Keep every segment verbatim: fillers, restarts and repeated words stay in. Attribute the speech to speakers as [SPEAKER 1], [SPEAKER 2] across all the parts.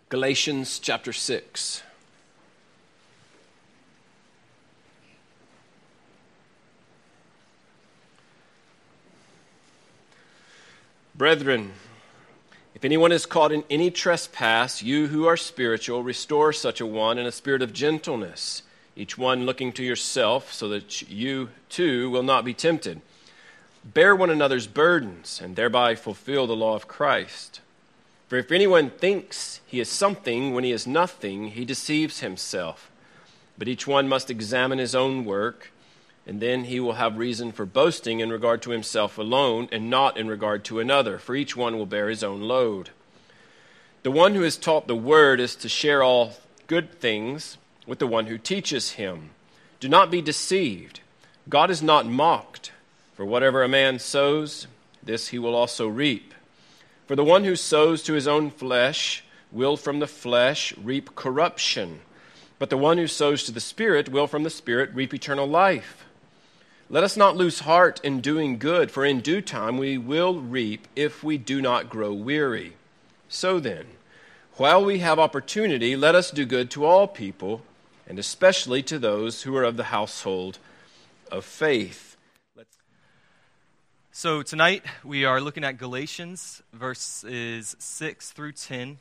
[SPEAKER 1] Galatians chapter six. Brethren, if anyone is caught in any trespass, you who are spiritual, restore such a one in a spirit of gentleness, each one looking to yourself, so that you too will not be tempted. Bear one another's burdens, and thereby fulfill the law of Christ. For if anyone thinks he is something when he is nothing, he deceives himself. But each one must examine his own work, and then he will have reason for boasting in regard to himself alone, and not in regard to another, for each one will bear his own load. The one who is taught the word is to share all good things with the one who teaches him. Do not be deceived. God is not mocked, for whatever a man sows, this he will also reap. For the one who sows to his own flesh will from the flesh reap corruption, but the one who sows to the Spirit will from the Spirit reap eternal life. Let us not lose heart in doing good, for in due time we will reap if we do not grow weary. So then, while we have opportunity, let us do good to all people, and especially to those who are of the household of faith.
[SPEAKER 2] So tonight we are looking at Galatians verses six through ten.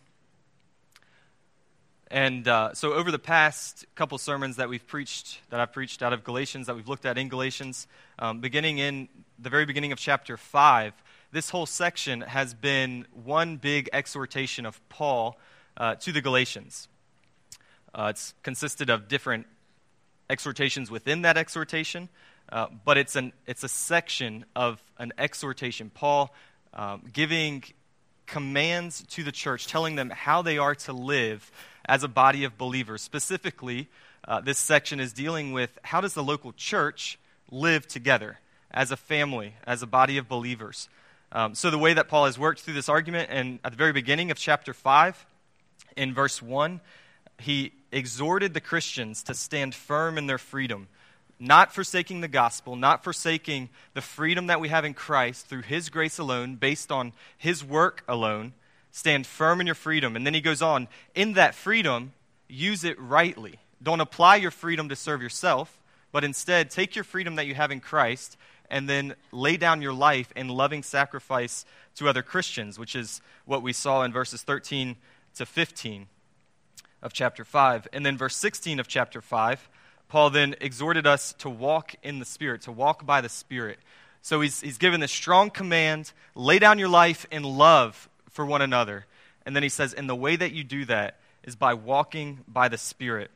[SPEAKER 2] And uh, so over the past couple sermons that we've preached, that I've preached out of Galatians, that we've looked at in Galatians, um, beginning in the very beginning of chapter five, this whole section has been one big exhortation of Paul uh, to the Galatians. Uh, it's consisted of different exhortations within that exhortation, uh, but it's an it's a section of an exhortation. Paul um, giving commands to the church, telling them how they are to live as a body of believers. Specifically, uh, this section is dealing with how does the local church live together as a family, as a body of believers. Um, so the way that Paul has worked through this argument, and at the very beginning of chapter five, in verse one, he exhorted the Christians to stand firm in their freedom, not forsaking the gospel, not forsaking the freedom that we have in Christ through His grace alone, based on His work alone. Stand firm in your freedom. And then he goes on, in that freedom, use it rightly. Don't apply your freedom to serve yourself, but instead take your freedom that you have in Christ and then lay down your life in loving sacrifice to other Christians, which is what we saw in verses thirteen to fifteen of chapter five. And then verse sixteen of chapter five, Paul then exhorted us to walk in the Spirit, to walk by the Spirit. So he's, he's given this strong command, lay down your life in love for one another. And then he says, and the way that you do that is by walking by the Spirit.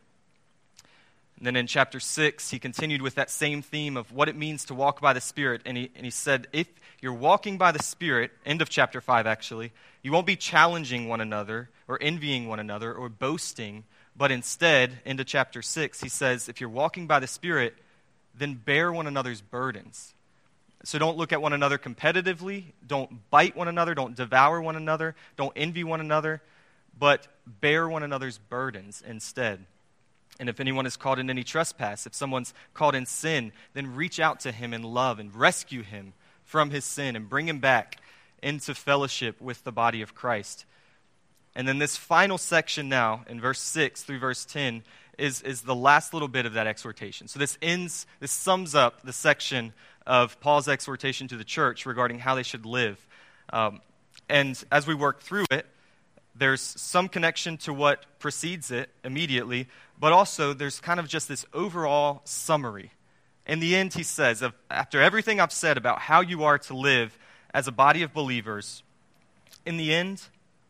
[SPEAKER 2] And then in chapter six, he continued with that same theme of what it means to walk by the Spirit. And he, and he said, if you're walking by the Spirit, end of chapter five actually, you won't be challenging one another or envying one another or boasting, but instead, into chapter six, he says, if you're walking by the Spirit, then bear one another's burdens. So don't look at one another competitively, don't bite one another, don't devour one another, don't envy one another, but bear one another's burdens instead. And if anyone is caught in any trespass, if someone's caught in sin, then reach out to him in love and rescue him from his sin and bring him back into fellowship with the body of Christ. And then this final section now, in verse six through verse ten, is, is the last little bit of that exhortation. So this ends, this sums up the section of Paul's exhortation to the church regarding how they should live. Um, and as we work through it, there's some connection to what precedes it immediately, but also there's kind of just this overall summary. In the end, he says, after everything I've said about how you are to live as a body of believers, in the end,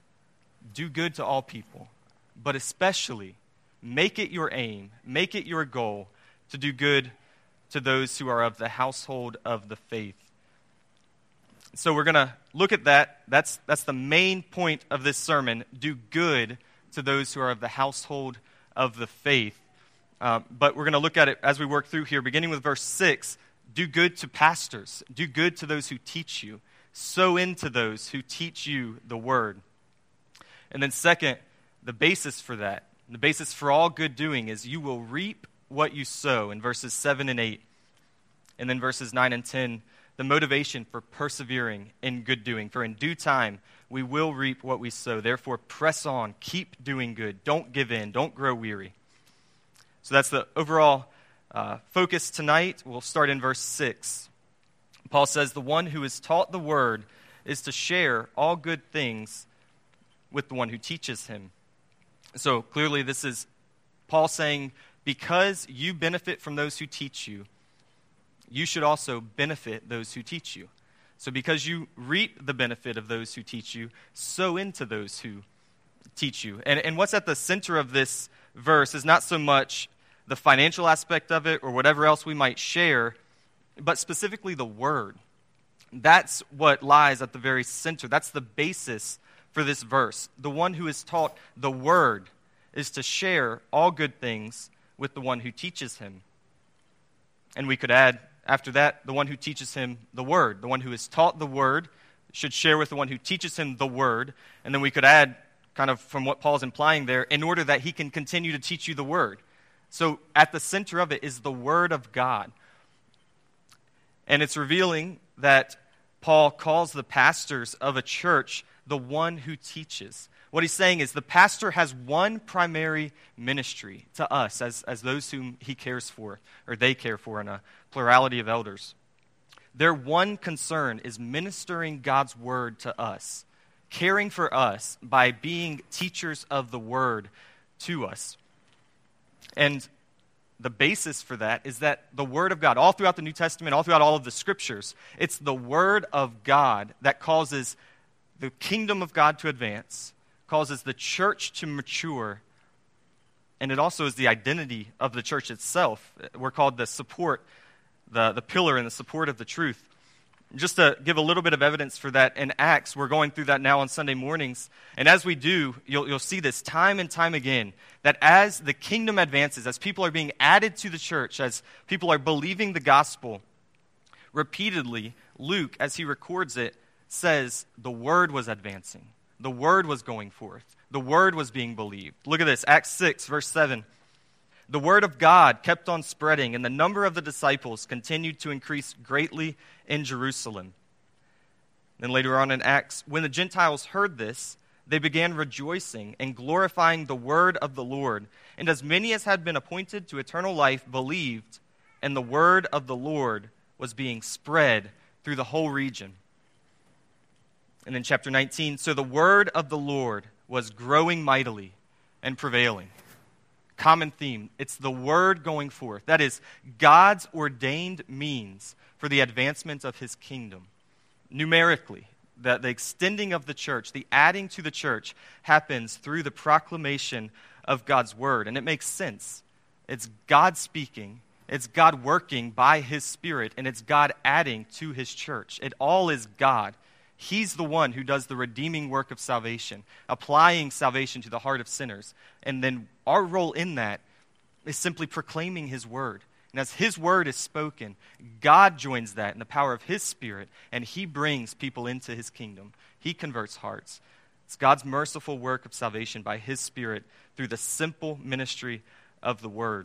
[SPEAKER 2] do good to all people, but especially make it your aim, make it your goal to do good to those who are of the household of the faith. So we're going to look at that. That's, that's the main point of this sermon. Do good to those who are of the household of the faith. Uh, but we're going to look at it as we work through here, beginning with verse six. Do good to pastors. Do good to those who teach you. Sow into those who teach you the word. And then second, the basis for that, the basis for all good doing is you will reap what you sow in verses seven and eight. And then verses nine and ten, the motivation for persevering in good doing. For in due time, we will reap what we sow. Therefore, press on, keep doing good. Don't give in, don't grow weary. So that's the overall uh, focus tonight. We'll start in verse six. Paul says, the one who is taught the word is to share all good things with the one who teaches him. So clearly this is Paul saying, because you benefit from those who teach you, you should also benefit those who teach you. So because you reap the benefit of those who teach you, sow into those who teach you. And, and what's at the center of this verse is not so much the financial aspect of it or whatever else we might share, but specifically the word. That's what lies at the very center. That's the basis for this verse. The one who is taught the word is to share all good things with the one who teaches him. And we could add, after that, the one who teaches him the word. The one who is taught the word should share with the one who teaches him the word. And then we could add, kind of from what Paul's implying there, in order that he can continue to teach you the word. So at the center of it is the word of God. And it's revealing that Paul calls the pastors of a church the one who teaches. What he's saying is the pastor has one primary ministry to us as, as those whom he cares for, or they care for in a plurality of elders. Their one concern is ministering God's word to us, caring for us by being teachers of the word to us. And the basis for that is that the word of God, all throughout the New Testament, all throughout all of the scriptures, it's the word of God that causes the kingdom of God to advance, causes the church to mature, and it also is the identity of the church itself. We're called the support, the, the pillar and the support of the truth. Just to give a little bit of evidence for that in Acts, we're going through that now on Sunday mornings. And as we do, you'll, you'll see this time and time again, that as the kingdom advances, as people are being added to the church, as people are believing the gospel, repeatedly, Luke, as he records it, says the word was advancing. The word was going forth. The word was being believed. Look at this, Acts six, verse seven. The word of God kept on spreading, and the number of the disciples continued to increase greatly in Jerusalem. Then later on in Acts, when the Gentiles heard this, they began rejoicing and glorifying the word of the Lord. And as many as had been appointed to eternal life believed, and the word of the Lord was being spread through the whole region. And in chapter nineteen, so the word of the Lord was growing mightily and prevailing. Common theme, it's the word going forth. That is God's ordained means for the advancement of his kingdom. Numerically, the, the extending of the church, the adding to the church happens through the proclamation of God's word. And it makes sense. It's God speaking, it's God working by his Spirit, and it's God adding to his church. It all is God. He's the one who does the redeeming work of salvation, applying salvation to the heart of sinners. And then our role in that is simply proclaiming his word. And as his word is spoken, God joins that in the power of his Spirit, and he brings people into his kingdom. He converts hearts. It's God's merciful work of salvation by his Spirit through the simple ministry of the word.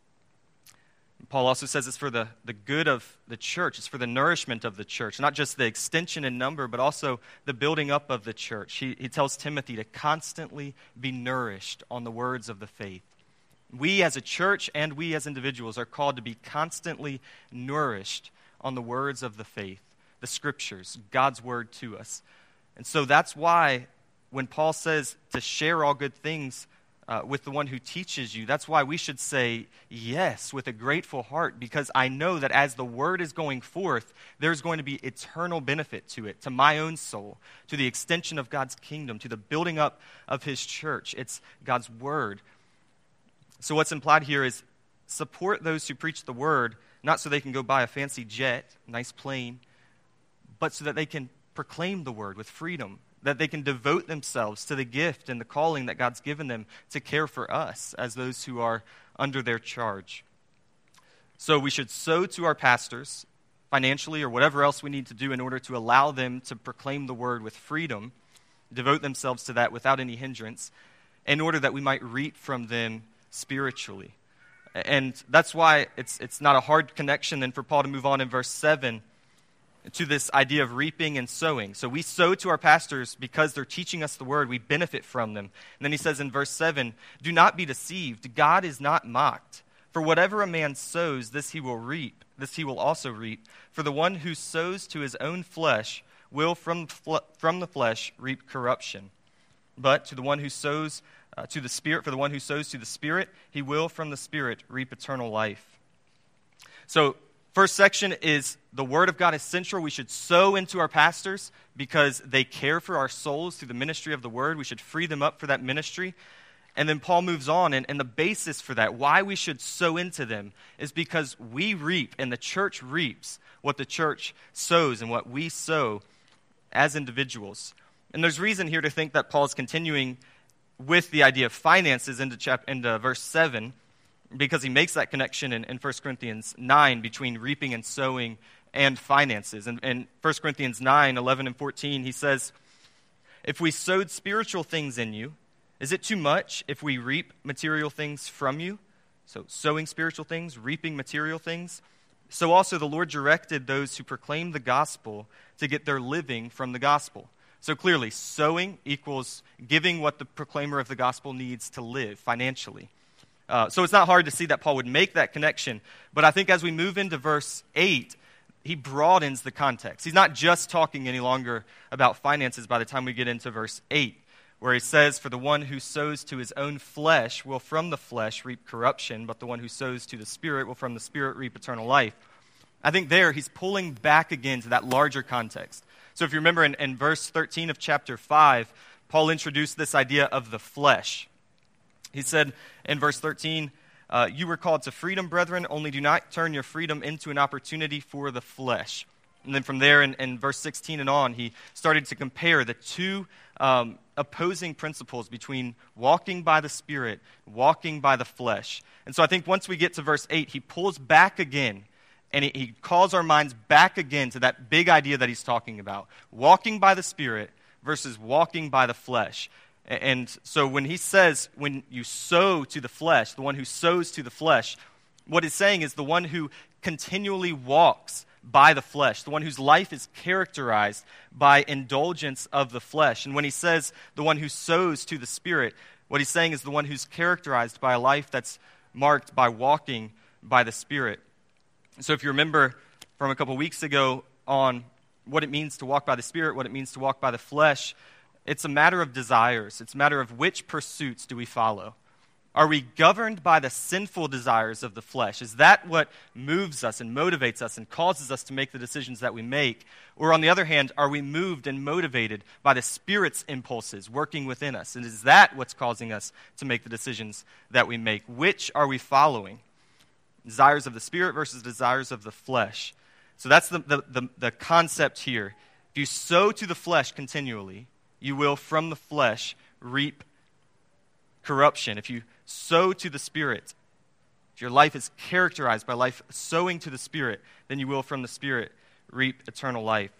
[SPEAKER 2] Paul also says it's for the, the good of the church. It's for the nourishment of the church, not just the extension in number, but also the building up of the church. He, he tells Timothy to constantly be nourished on the words of the faith. We as a church and we as individuals are called to be constantly nourished on the words of the faith, the scriptures, God's word to us. And so that's why when Paul says to share all good things Uh, with the one who teaches you, that's why we should say yes with a grateful heart, because I know that as the word is going forth, there's going to be eternal benefit to it, to my own soul, to the extension of God's kingdom, to the building up of his church. It's God's word. So what's implied here is support those who preach the word, not so they can go buy a fancy jet, nice plane, but so that they can proclaim the word with freedom, that they can devote themselves to the gift and the calling that God's given them to care for us as those who are under their charge. So we should sow to our pastors financially or whatever else we need to do in order to allow them to proclaim the word with freedom, devote themselves to that without any hindrance, in order that we might reap from them spiritually. And that's why it's it's not a hard connection then for Paul to move on in verse seven to this idea of reaping and sowing. So we sow to our pastors because they're teaching us the word. We benefit from them. And then he says in verse seven, do not be deceived. God is not mocked. For whatever a man sows, this he will reap. This he will also reap. For the one who sows to his own flesh will from, from the flesh reap corruption. But to the one who sows uh, to the Spirit, for the one who sows to the Spirit, he will from the Spirit reap eternal life. So, first section is the Word of God is central. We should sow into our pastors because they care for our souls through the ministry of the Word. We should free them up for that ministry. And then Paul moves on, and, and the basis for that, why we should sow into them, is because we reap, and the church reaps what the church sows and what we sow as individuals. And there's reason here to think that Paul's continuing with the idea of finances into, chap- into verse seven, because he makes that connection in, in First Corinthians nine between reaping and sowing and finances. And in First Corinthians nine, eleven and fourteen, he says, if we sowed spiritual things in you, is it too much if we reap material things from you? So sowing spiritual things, reaping material things. So also the Lord directed those who proclaim the gospel to get their living from the gospel. So clearly, sowing equals giving what the proclaimer of the gospel needs to live financially. Uh, so it's not hard to see that Paul would make that connection. But I think as we move into verse eight, he broadens the context. He's not just talking any longer about finances by the time we get into verse eight, where he says, for the one who sows to his own flesh will from the flesh reap corruption, but the one who sows to the Spirit will from the Spirit reap eternal life. I think there he's pulling back again to that larger context. So if you remember in, in verse thirteen of chapter five, Paul introduced this idea of the flesh. He said in verse thirteen, uh, you were called to freedom, brethren, only do not turn your freedom into an opportunity for the flesh. And then from there in, in verse sixteen and on, he started to compare the two um, opposing principles between walking by the Spirit, walking by the flesh. And so I think once we get to verse eight, he pulls back again, and he, he calls our minds back again to that big idea that he's talking about, walking by the Spirit versus walking by the flesh. And so when he says, when you sow to the flesh, the one who sows to the flesh, what he's saying is the one who continually walks by the flesh, the one whose life is characterized by indulgence of the flesh. And when he says the one who sows to the Spirit, what he's saying is the one who's characterized by a life that's marked by walking by the Spirit. So if you remember from a couple weeks ago on what it means to walk by the Spirit, what it means to walk by the flesh, it's a matter of desires. It's a matter of which pursuits do we follow. Are we governed by the sinful desires of the flesh? Is that what moves us and motivates us and causes us to make the decisions that we make? Or on the other hand, are we moved and motivated by the Spirit's impulses working within us? And is that what's causing us to make the decisions that we make? Which are we following? Desires of the Spirit versus desires of the flesh. So that's the, the, the, the concept here. If you sow to the flesh continually, you will from the flesh reap corruption. If you sow to the Spirit, if your life is characterized by life sowing to the Spirit, then you will from the Spirit reap eternal life.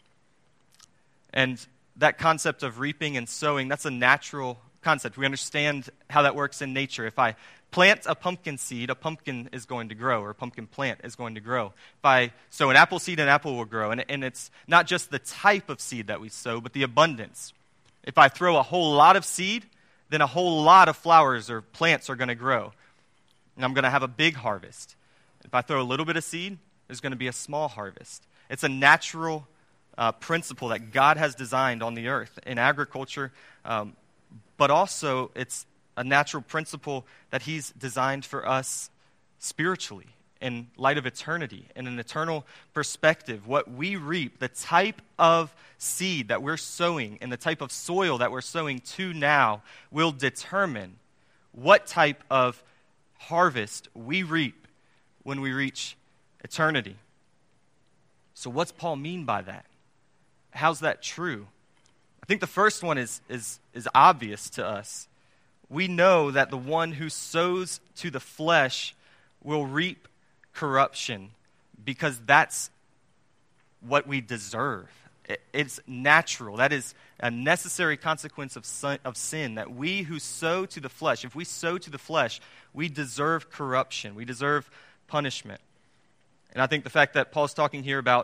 [SPEAKER 2] And that concept of reaping and sowing, that's a natural concept. We understand how that works in nature. If I plant a pumpkin seed, a pumpkin is going to grow, or a pumpkin plant is going to grow. If I sow an apple seed, an apple will grow. And, and it's not just the type of seed that we sow, but the abundance. If I throw a whole lot of seed, then a whole lot of flowers or plants are going to grow. And I'm going to have a big harvest. If I throw a little bit of seed, there's going to be a small harvest. It's a natural uh, principle that God has designed on the earth in agriculture, um, but also it's a natural principle that he's designed for us spiritually in light of eternity, in an eternal perspective. What we reap, the type of seed that we're sowing and the type of soil that we're sowing to now will determine what type of harvest we reap when we reach eternity. So what's Paul mean by that? How's that true? I think the first one is, is, is obvious to us. We know that the one who sows to the flesh will reap corruption because that's what we deserve. It's natural. That is a necessary consequence of sin, of sin, that we who sow to the flesh, if we sow to the flesh, we deserve corruption. We deserve punishment. And I think the fact that Paul's talking here about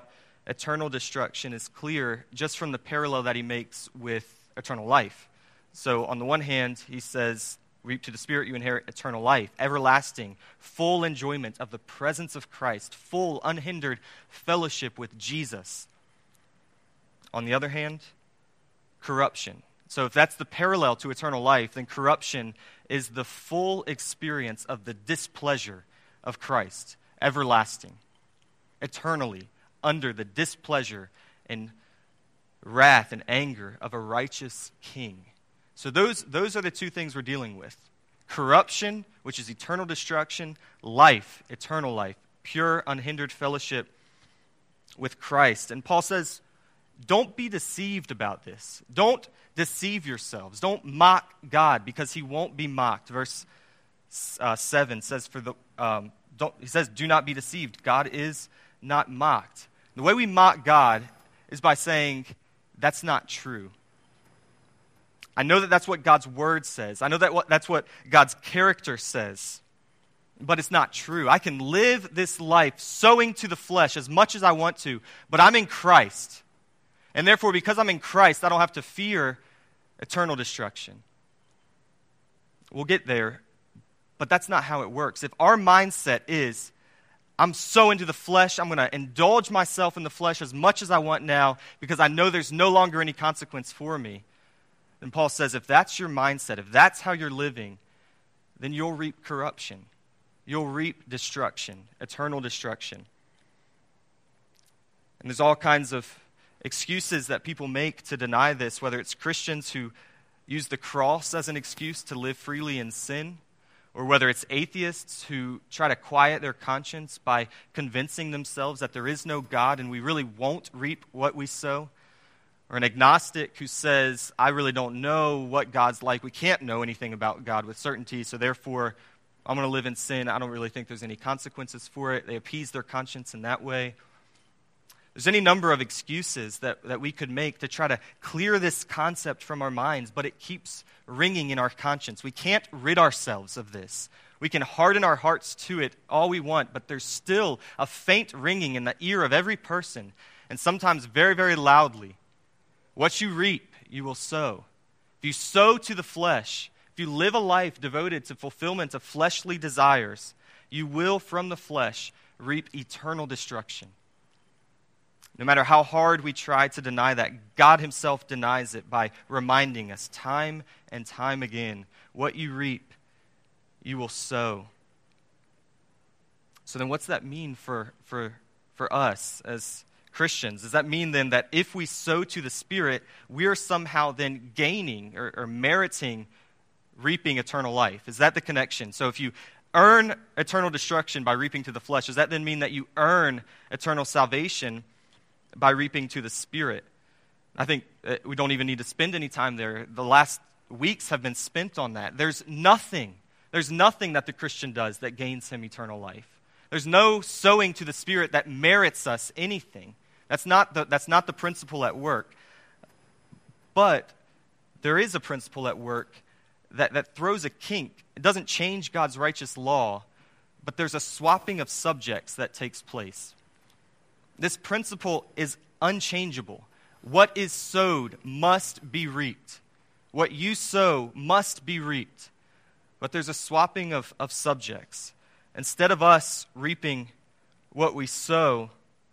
[SPEAKER 2] eternal destruction is clear just from the parallel that he makes with eternal life. So on the one hand, he says, reap to the Spirit, you inherit eternal life, everlasting, full enjoyment of the presence of Christ, full, unhindered fellowship with Jesus. On the other hand, corruption. So if that's the parallel to eternal life, then corruption is the full experience of the displeasure of Christ, everlasting, eternally under the displeasure and wrath and anger of a righteous king. So those, those are the two things we're dealing with. Corruption, which is eternal destruction, life, eternal life, pure, unhindered fellowship with Christ. And Paul says, don't be deceived about this. Don't deceive yourselves. Don't mock God, because he won't be mocked. Verse uh, seven says, "For the um, don't." He says, "Do not be deceived. God is not mocked." The way we mock God is by saying, "That's not true." I know that that's what God's word says. I know that what, that's what God's character says. But it's not true. I can live this life sowing to the flesh as much as I want to, but I'm in Christ. And therefore, because I'm in Christ, I don't have to fear eternal destruction. We'll get there, but that's not how it works. If our mindset is, I'm so into the flesh, I'm going to indulge myself in the flesh as much as I want now because I know there's no longer any consequence for me, then Paul says, if that's your mindset, if that's how you're living, then you'll reap corruption. You'll reap destruction, eternal destruction. And there's all kinds of excuses that people make to deny this, whether it's Christians who use the cross as an excuse to live freely in sin, or whether it's atheists who try to quiet their conscience by convincing themselves that there is no God and we really won't reap what we sow, or an agnostic who says, I really don't know what God's like. We can't know anything about God with certainty, so therefore I'm going to live in sin. I don't really think there's any consequences for it. They appease their conscience in that way. There's any number of excuses that, that we could make to try to clear this concept from our minds, but it keeps ringing in our conscience. We can't rid ourselves of this. We can harden our hearts to it all we want, but there's still a faint ringing in the ear of every person, and sometimes very, very loudly. What you reap, you will sow. If you sow to the flesh, if you live a life devoted to fulfillment of fleshly desires, you will from the flesh reap eternal destruction. No matter how hard we try to deny that, God himself denies it by reminding us time and time again, what you reap, you will sow. So then what's that mean for, for, for us as Christians? Does that mean then that if we sow to the Spirit, we're somehow then gaining or, or meriting reaping eternal life? Is that the connection? So if you earn eternal destruction by reaping to the flesh, does that then mean that you earn eternal salvation by reaping to the Spirit? I think we don't even need to spend any time there. The last weeks have been spent on that. There's nothing, there's nothing that the Christian does that gains him eternal life. There's no sowing to the Spirit that merits us anything. That's not the, that's not the principle at work. But there is a principle at work that, that throws a kink. It doesn't change God's righteous law, but there's a swapping of subjects that takes place. This principle is unchangeable. What is sowed must be reaped. What you sow must be reaped. But there's a swapping of, of subjects. Instead of us reaping what we sow,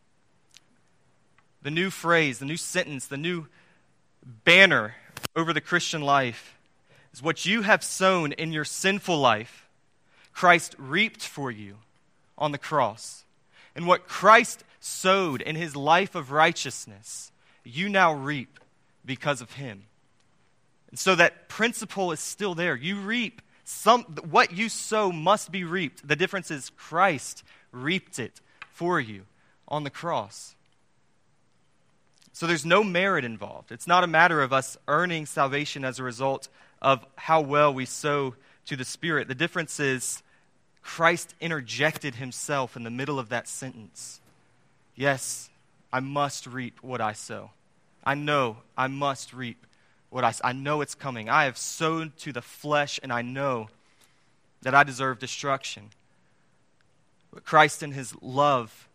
[SPEAKER 2] the new phrase, the new sentence, the new banner over the Christian life is what you have sown in your sinful life, Christ reaped for you on the cross. And what Christ sowed in his life of righteousness, you now reap because of him. And so that principle is still there. You reap some, what you sow must be reaped. The difference is Christ reaped it for you on the cross. So there's no merit involved. It's not a matter of us earning salvation as a result of how well we sow to the Spirit. The difference is Christ interjected himself in the middle of that sentence. Yes, I must reap what I sow. I know I must reap what I sow. I know it's coming. I have sown to the flesh, and I know that I deserve destruction. But Christ in his love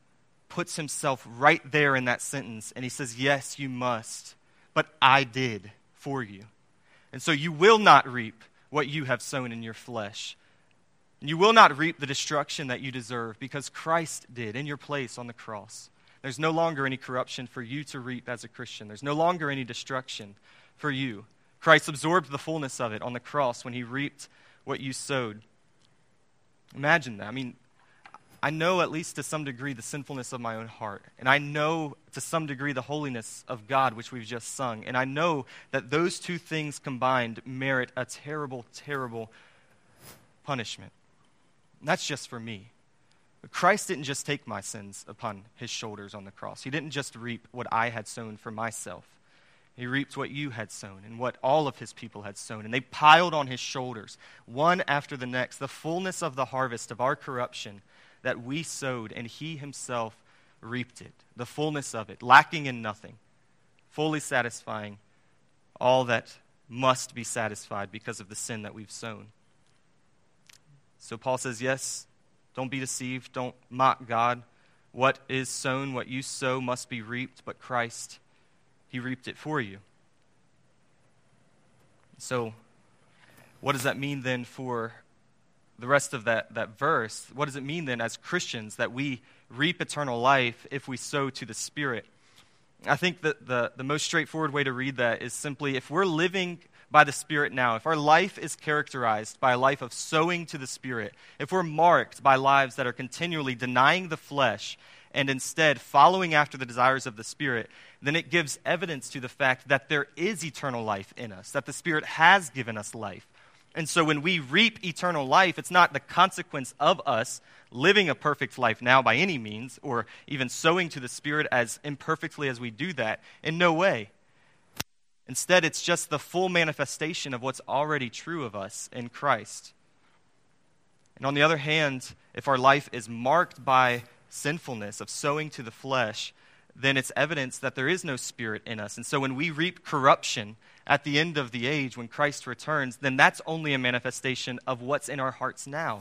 [SPEAKER 2] puts himself right there in that sentence, and he says, yes, you must, but I did for you. And so you will not reap what you have sown in your flesh. You will not reap the destruction that you deserve because Christ did in your place on the cross. There's no longer any corruption for you to reap as a Christian. There's no longer any destruction for you. Christ absorbed the fullness of it on the cross when he reaped what you sowed. Imagine that. I mean, I know at least to some degree the sinfulness of my own heart. And I know to some degree the holiness of God, which we've just sung. And I know that those two things combined merit a terrible, terrible punishment. And that's just for me. But Christ didn't just take my sins upon his shoulders on the cross. He didn't just reap what I had sown for myself. He reaped what you had sown and what all of his people had sown. And they piled on his shoulders, one after the next, the fullness of the harvest of our corruption that we sowed, and he himself reaped it, the fullness of it, lacking in nothing, fully satisfying all that must be satisfied because of the sin that we've sown. So Paul says, yes, don't be deceived, don't mock God. What is sown, what you sow must be reaped, but Christ, he reaped it for you. So what does that mean then for the rest of that, that verse? What does it mean then as Christians that we reap eternal life if we sow to the Spirit? I think that the, the most straightforward way to read that is simply if we're living by the Spirit now, if our life is characterized by a life of sowing to the Spirit, if we're marked by lives that are continually denying the flesh and instead following after the desires of the Spirit, then it gives evidence to the fact that there is eternal life in us, that the Spirit has given us life. And so when we reap eternal life, it's not the consequence of us living a perfect life now by any means, or even sowing to the Spirit as imperfectly as we do that. In no way. Instead, it's just the full manifestation of what's already true of us in Christ. And on the other hand, if our life is marked by sinfulness, of sowing to the flesh, then it's evidence that there is no Spirit in us. And so when we reap corruption at the end of the age, when Christ returns, then that's only a manifestation of what's in our hearts now.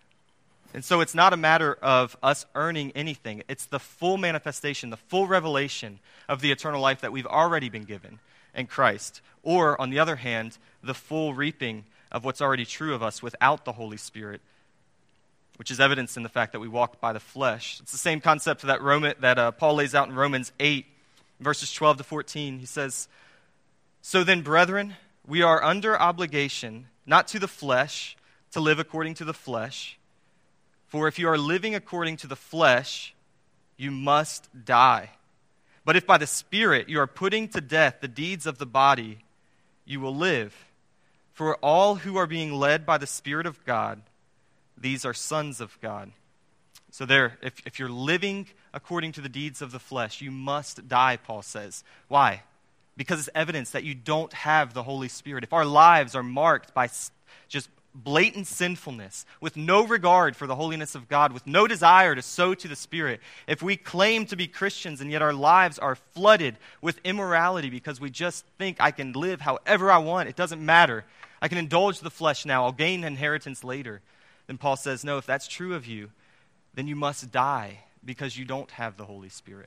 [SPEAKER 2] And so it's not a matter of us earning anything. It's the full manifestation, the full revelation of the eternal life that we've already been given in Christ. Or, on the other hand, the full reaping of what's already true of us without the Holy Spirit, which is evidenced in the fact that we walk by the flesh. It's the same concept that, Roman, that uh, Paul lays out in Romans eight, verses twelve to fourteen. He says, "So then, brethren, we are under obligation, not to the flesh, to live according to the flesh. For if you are living according to the flesh, you must die. But if by the Spirit you are putting to death the deeds of the body, you will live. For all who are being led by the Spirit of God, these are sons of God." So there, if, if you're living according to the deeds of the flesh, you must die, Paul says. Why? Because it's evidence that you don't have the Holy Spirit. If our lives are marked by just blatant sinfulness, with no regard for the holiness of God, with no desire to sow to the Spirit, if we claim to be Christians and yet our lives are flooded with immorality because we just think I can live however I want, it doesn't matter, I can indulge the flesh now, I'll gain inheritance later, then Paul says, no, if that's true of you, then you must die because you don't have the Holy Spirit.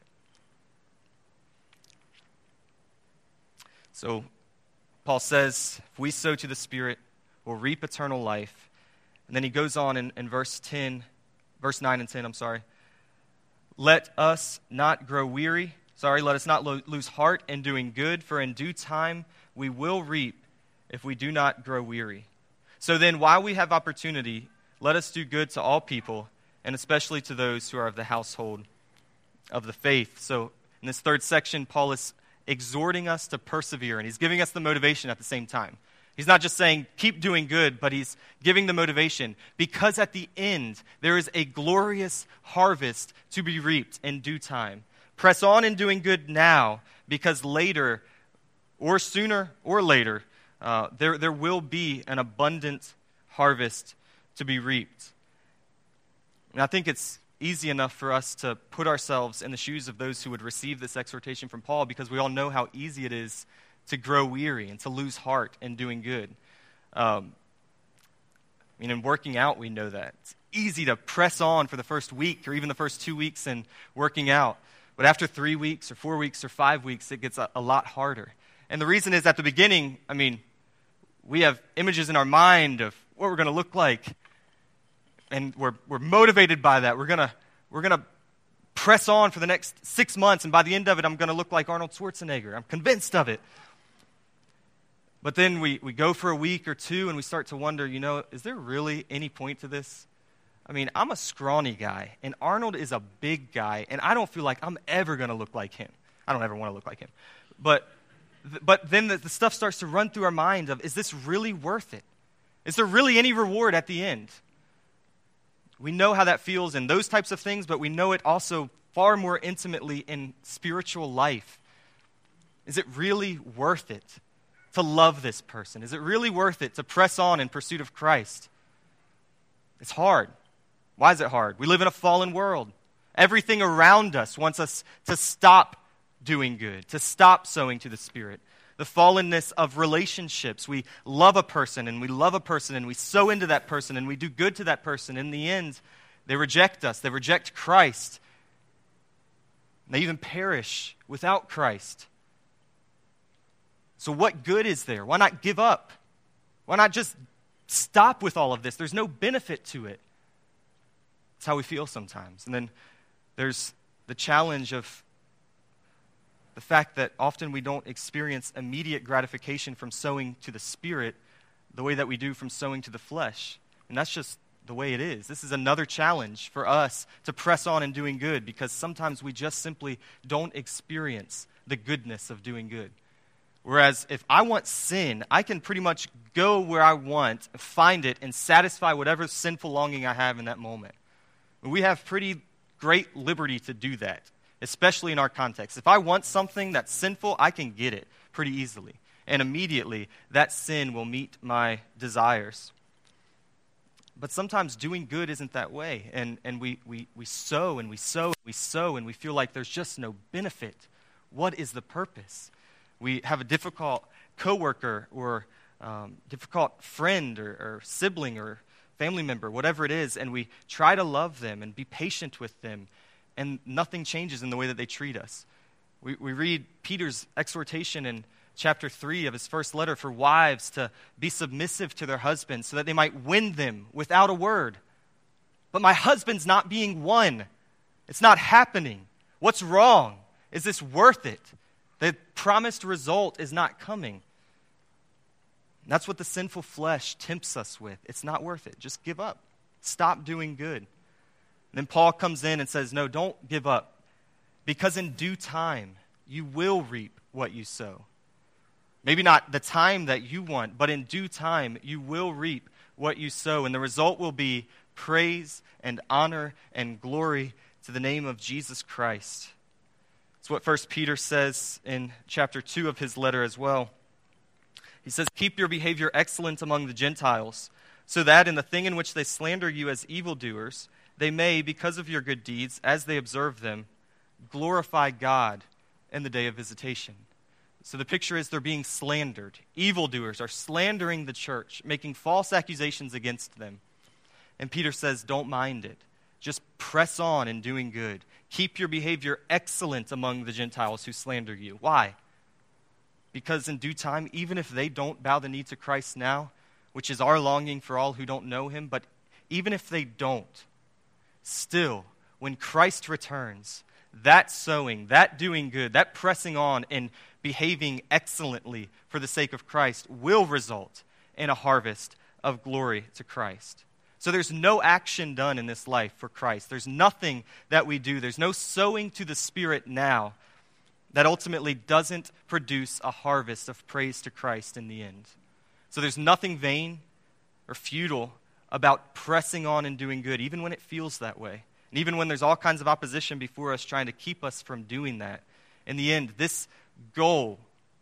[SPEAKER 2] So Paul says, if we sow to the Spirit, we'll reap eternal life. And then he goes on in, in verse ten, verse nine and ten, I'm sorry. Let us not grow weary, sorry, let us not lo- lose heart in doing good, for in due time we will reap if we do not grow weary. So then, while we have opportunity, let us do good to all people, and especially to those who are of the household of the faith. So in this third section, Paul is exhorting us to persevere, and he's giving us the motivation at the same time. He's not just saying, keep doing good, but he's giving the motivation, because at the end, there is a glorious harvest to be reaped in due time. Press on in doing good now, because later, or sooner or later, uh, there, there will be an abundant harvest to be reaped. And I think it's easy enough for us to put ourselves in the shoes of those who would receive this exhortation from Paul, because we all know how easy it is to grow weary and to lose heart in doing good. Um, I mean, in working out, we know that. It's easy to press on for the first week or even the first two weeks in working out. But after three weeks or four weeks or five weeks, it gets a, a lot harder. And the reason is at the beginning, I mean, we have images in our mind of what we're going to look like. And we're we're motivated by that. We're gonna we're gonna press on for the next six months, and by the end of it, I'm gonna look like Arnold Schwarzenegger. I'm convinced of it. But then we, we go for a week or two, and we start to wonder, you know, is there really any point to this? I mean, I'm a scrawny guy, and Arnold is a big guy, and I don't feel like I'm ever gonna look like him. I don't ever want to look like him. But but then the, the stuff starts to run through our mind of, is this really worth it? Is there really any reward at the end? We know how that feels in those types of things, but we know it also far more intimately in spiritual life. Is it really worth it to love this person? Is it really worth it to press on in pursuit of Christ? It's hard. Why is it hard? We live in a fallen world. Everything around us wants us to stop doing good, to stop sowing to the Spirit. The fallenness of relationships. We love a person and we love a person and we sow into that person and we do good to that person. In the end, they reject us. They reject Christ. They even perish without Christ. So what good is there? Why not give up? Why not just stop with all of this? There's no benefit to it. That's how we feel sometimes. And then there's the challenge of the fact that often we don't experience immediate gratification from sowing to the Spirit the way that we do from sowing to the flesh. And that's just the way it is. This is another challenge for us to press on in doing good, because sometimes we just simply don't experience the goodness of doing good. Whereas if I want sin, I can pretty much go where I want, find it, and satisfy whatever sinful longing I have in that moment. And we have pretty great liberty to do that, especially in our context. If I want something that's sinful, I can get it pretty easily. And immediately, that sin will meet my desires. But sometimes doing good isn't that way. And, and we, we, we sow and we sow and we sow and we feel like there's just no benefit. What is the purpose? We have a difficult coworker or um, difficult friend or, or sibling or family member, whatever it is, and we try to love them and be patient with them, and nothing changes in the way that they treat us. We, we read Peter's exhortation in chapter three of his first letter for wives to be submissive to their husbands so that they might win them without a word. But my husband's not being won. It's not happening. What's wrong? Is this worth it? The promised result is not coming. And that's what the sinful flesh tempts us with. It's not worth it. Just give up. Stop doing good. Then Paul comes in and says, no, don't give up, because in due time you will reap what you sow. Maybe not the time that you want, but in due time you will reap what you sow, and the result will be praise and honor and glory to the name of Jesus Christ. It's what First Peter says in chapter two of his letter as well. He says, keep your behavior excellent among the Gentiles, so that in the thing in which they slander you as evildoers, they may, because of your good deeds, as they observe them, glorify God in the day of visitation. So the picture is they're being slandered. Evildoers are slandering the church, making false accusations against them. And Peter says, don't mind it. Just press on in doing good. Keep your behavior excellent among the Gentiles who slander you. Why? Because in due time, even if they don't bow the knee to Christ now, which is our longing for all who don't know him, but even if they don't, still, when Christ returns, that sowing, that doing good, that pressing on and behaving excellently for the sake of Christ will result in a harvest of glory to Christ. So there's no action done in this life for Christ. There's nothing that we do. There's no sowing to the Spirit now that ultimately doesn't produce a harvest of praise to Christ in the end. So there's nothing vain or futile about pressing on and doing good, even when it feels that way. And even when there's all kinds of opposition before us trying to keep us from doing that. In the end, this goal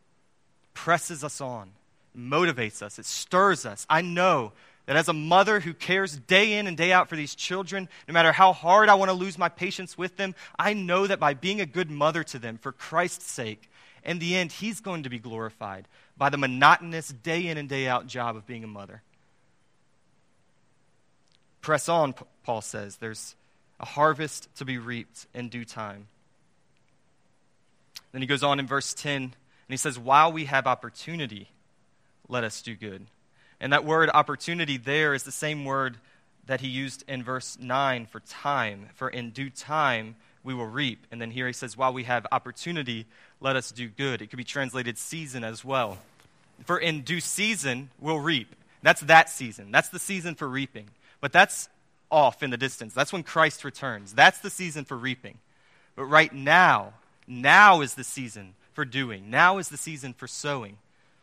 [SPEAKER 2] presses us on, motivates us, it stirs us. I know that as a mother who cares day in and day out for these children, no matter how hard I want to lose my patience with them, I know that by being a good mother to them for Christ's sake, in the end, he's going to be glorified by the monotonous day in and day out job of being a mother. Press on, Paul says. There's a harvest to be reaped in due time. Then he goes on in verse ten, and he says, while we have opportunity, let us do good. And that word opportunity there is the same word that he used in verse nine for time. For in due time we will reap. And then here he says, while we have opportunity, let us do good. It could be translated season as well. For in due season we'll reap. That's that season. That's the season for reaping. But that's off in the distance. That's when Christ returns. That's the season for reaping. But right now, now is the season for doing. Now is the season for sowing.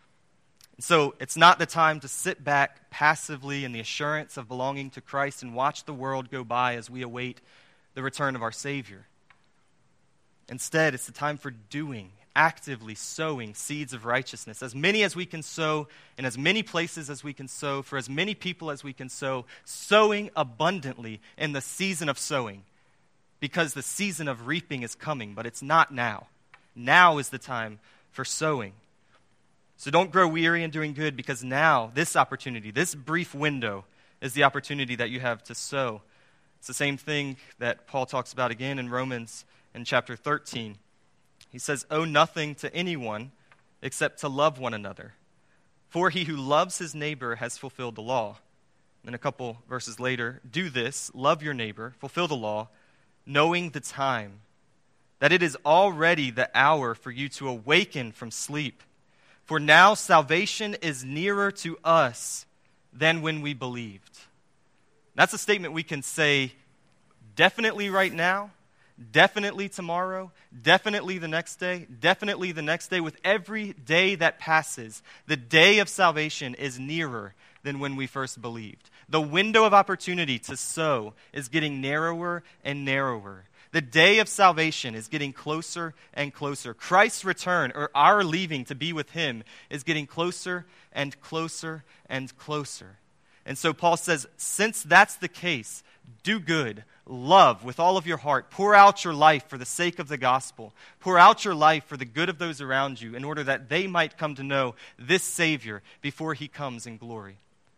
[SPEAKER 2] So it's not the time to sit back passively in the assurance of belonging to Christ and watch the world go by as we await the return of our Savior. Instead, it's the time for doing, actively sowing seeds of righteousness. As many as we can sow, in as many places as we can sow, for as many people as we can sow, sowing abundantly in the season of sowing. Because the season of reaping is coming, but it's not now. Now is the time for sowing. So don't grow weary in doing good, because now, this opportunity, this brief window, is the opportunity that you have to sow. It's the same thing that Paul talks about again in Romans in chapter thirteen. He says, owe nothing to anyone except to love one another. For he who loves his neighbor has fulfilled the law. And a couple verses later, do this, love your neighbor, fulfill the law, knowing the time, that it is already the hour for you to awaken from sleep. For now salvation is nearer to us than when we believed. That's a statement we can say definitely right now, definitely tomorrow, definitely the next day, definitely the next day. With every day that passes, the day of salvation is nearer than when we first believed. The window of opportunity to sow is getting narrower and narrower. The day of salvation is getting closer and closer. Christ's return, or our leaving to be with him, is getting closer and closer and closer. And so Paul says, since that's the case, do good, love with all of your heart, pour out your life for the sake of the gospel, pour out your life for the good of those around you in order that they might come to know this Savior before he comes in glory.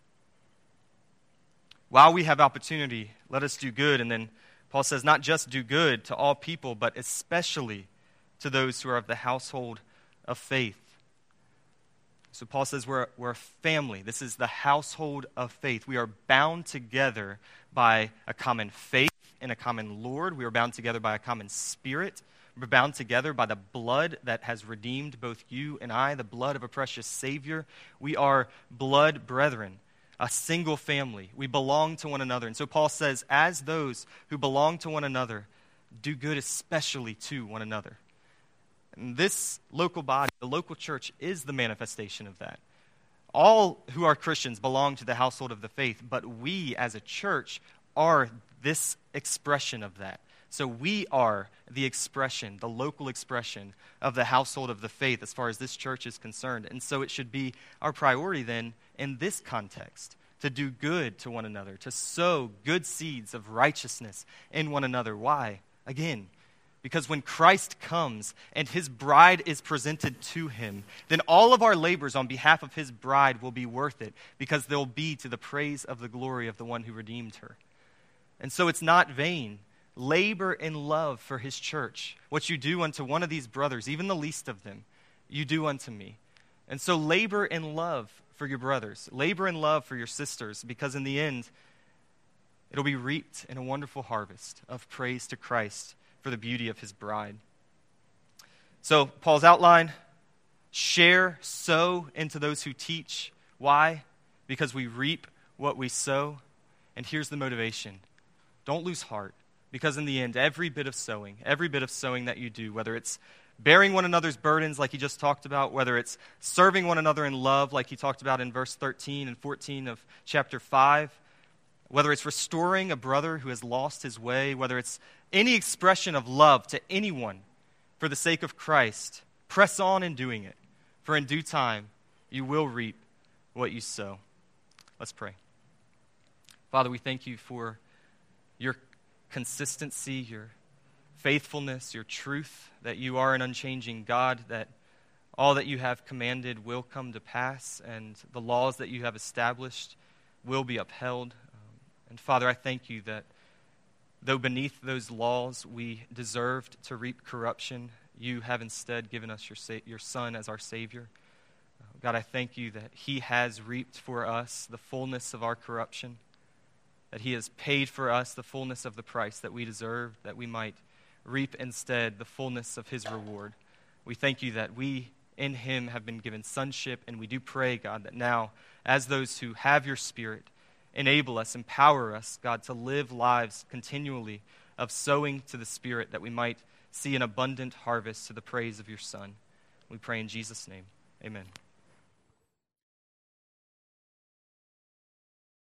[SPEAKER 2] While we have opportunity, let us do good. And then Paul says, not just do good to all people, but especially to those who are of the household of faith. So Paul says we're, we're a family. This is the household of faith. We are bound together by a common faith in a common Lord. We are bound together by a common Spirit. We're bound together by the blood that has redeemed both you and I, the blood of a precious Savior. We are blood brethren, a single family. We belong to one another. And so Paul says, as those who belong to one another, do good especially to one another. And this local body, the local church, is the manifestation of that. All who are Christians belong to the household of the faith, but we as a church are this expression of that. So we are the expression, the local expression of the household of the faith as far as this church is concerned. And so it should be our priority then in this context to do good to one another, to sow good seeds of righteousness in one another. Why? Again, because when Christ comes and his bride is presented to him, then all of our labors on behalf of his bride will be worth it, because they'll be to the praise of the glory of the one who redeemed her. And so it's not vain. Labor in love for his church. What you do unto one of these brothers, even the least of them, you do unto me. And so labor in love for your brothers. Labor in love for your sisters, because in the end, it'll be reaped in a wonderful harvest of praise to Christ for the beauty of his bride. So Paul's outline, share, sow into those who teach. Why? Because we reap what we sow. And here's the motivation. Don't lose heart, because in the end, every bit of sowing, every bit of sowing that you do, whether it's bearing one another's burdens like he just talked about, whether it's serving one another in love like he talked about in verse thirteen and fourteen of chapter five, whether it's restoring a brother who has lost his way, whether it's any expression of love to anyone for the sake of Christ, press on in doing it, for in due time you will reap what you sow. Let's pray. Father, we thank you for your consistency, your faithfulness, your truth, that you are an unchanging God, that all that you have commanded will come to pass, and the laws that you have established will be upheld. Um, And Father, I thank you that though beneath those laws we deserved to reap corruption, you have instead given us your, sa- your Son as our Savior. God, I thank you that he has reaped for us the fullness of our corruption, that he has paid for us the fullness of the price that we deserved, that we might reap instead the fullness of his reward. We thank you that we in him have been given sonship, and we do pray, God, that now, as those who have your Spirit, enable us, empower us, God, to live lives continually of sowing to the Spirit, that we might see an abundant harvest to the praise of your Son. We pray in Jesus' name. Amen.